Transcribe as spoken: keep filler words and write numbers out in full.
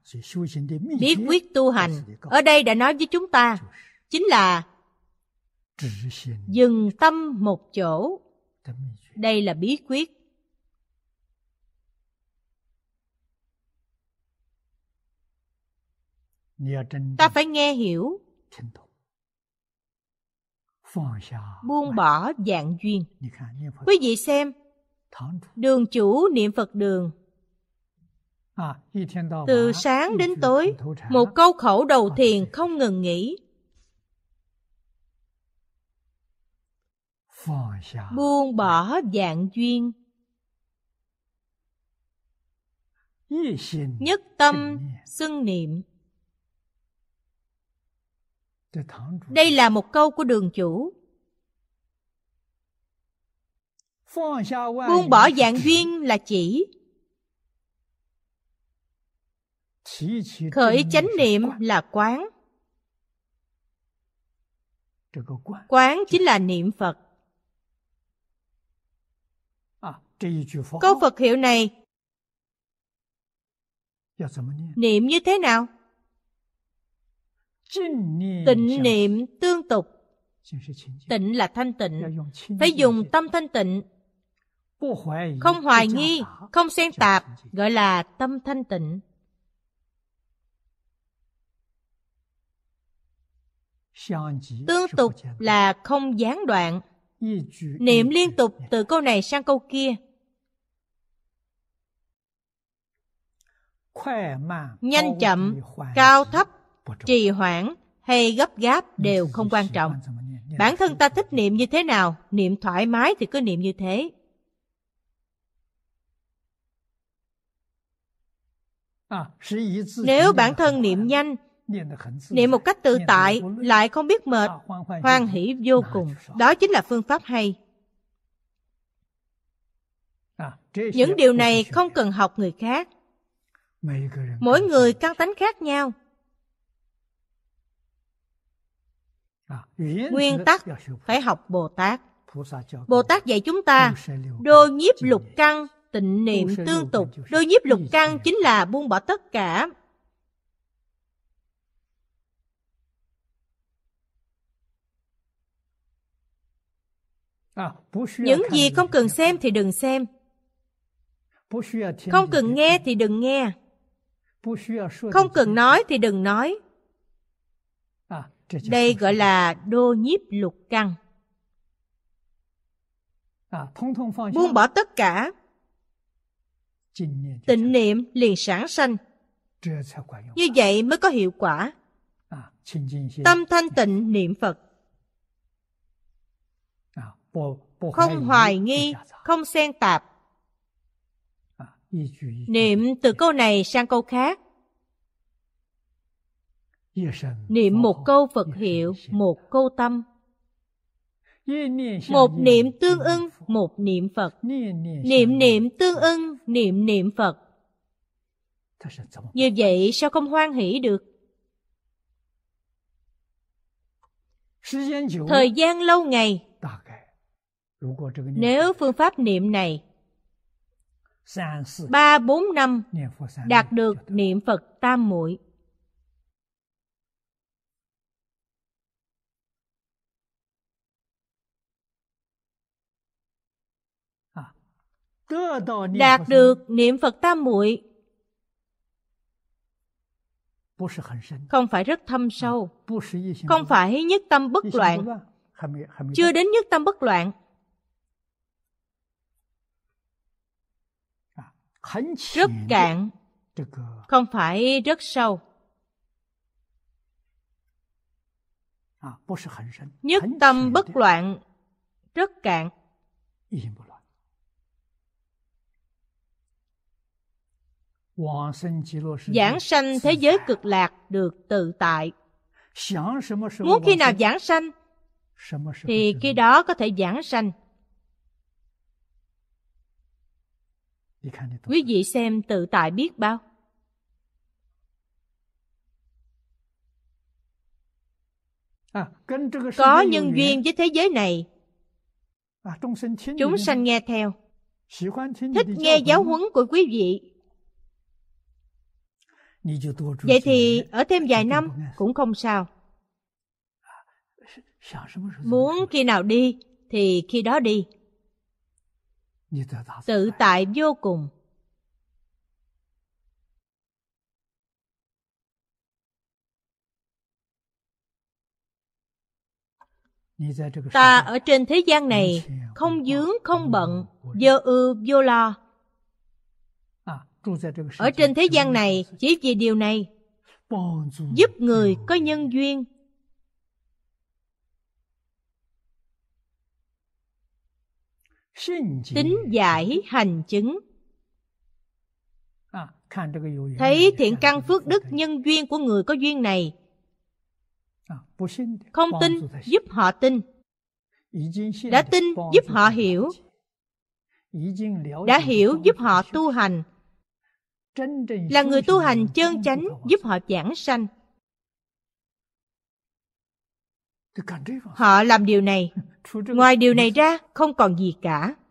Bí quyết tu hành ở đây đã nói với chúng ta chính là dừng tâm một chỗ. Đây là bí quyết. Ta phải nghe hiểu. Buông bỏ vạn duyên. Quý vị xem, đường chủ niệm Phật đường, từ sáng đến tối, một câu khẩu đầu thiền không ngừng nghỉ. Buông bỏ vạn duyên, nhất tâm xưng niệm. Đây là một câu của đường chủ. Buông bỏ vạn duyên là chỉ khởi chánh niệm là quán. Quán chính là niệm Phật. Câu Phật hiệu này niệm như thế nào? Tịnh niệm tương tục. Tịnh là thanh tịnh, phải dùng tâm thanh tịnh, không hoài nghi, không xen tạp, gọi là tâm thanh tịnh. Tương tục là không gián đoạn, niệm liên tục từ câu này sang câu kia. Nhanh chậm, cao thấp, trì hoãn hay gấp gáp đều không quan trọng. Bản thân ta thích niệm như thế nào, niệm thoải mái thì cứ niệm như thế. Nếu bản thân niệm nhanh, niệm một cách tự tại, lại không biết mệt, hoan hỷ vô cùng, đó chính là phương pháp hay. Những điều này không cần học người khác. Mỗi người căn tánh khác nhau. Nguyên tắc phải học Bồ Tát. Bồ Tát dạy chúng ta đô nhiếp lục căn, tịnh niệm tương tục. Đô nhiếp lục căn chính là buông bỏ tất cả. Những gì không cần xem thì đừng xem, không cần nghe thì đừng nghe, không cần nói thì đừng nói. Đây gọi là đô nhiếp lục căn. Buông bỏ tất cả, tịnh niệm liền sản sanh. Như vậy mới có hiệu quả. Tâm thanh tịnh niệm Phật, không hoài nghi, không xen tạp. Niệm từ câu này sang câu khác. Niệm một câu Phật hiệu, một câu tâm. Một niệm tương ưng, một niệm Phật. Niệm niệm tương ưng, niệm niệm Phật. Như vậy sao không hoan hỷ được? Thời gian lâu ngày, nếu phương pháp niệm này ba bốn năm đạt được niệm Phật tam muội, đạt được niệm Phật tam muội, không phải rất thâm sâu, không phải nhất tâm bất loạn, chưa đến nhất tâm bất loạn, rất cạn, không phải rất sâu. Nhất tâm bất loạn, rất cạn. Giảng sanh thế giới cực lạc được tự tại. Muốn khi nào giảng sanh thì khi đó có thể giảng sanh. Quý vị xem tự tại biết bao. Có nhân duyên với thế giới này, chúng sanh nghe theo, thích nghe giáo huấn của quý vị. Vậy thì ở thêm vài năm cũng không sao. Muốn khi nào đi thì khi đó đi. Tự tại vô cùng. Ta ở trên thế gian này không vướng không bận, vô ưu vô lo. Ở trên thế gian này chỉ vì điều này, giúp người có nhân duyên. Tín giải hành chứng. Thấy thiện căn phước đức nhân duyên của người có duyên này, không tin giúp họ tin, đã tin giúp họ hiểu, đã hiểu giúp họ tu hành, là người tu hành chân chánh giúp họ giảng sanh. Họ làm điều này, ngoài điều này ra không còn gì cả.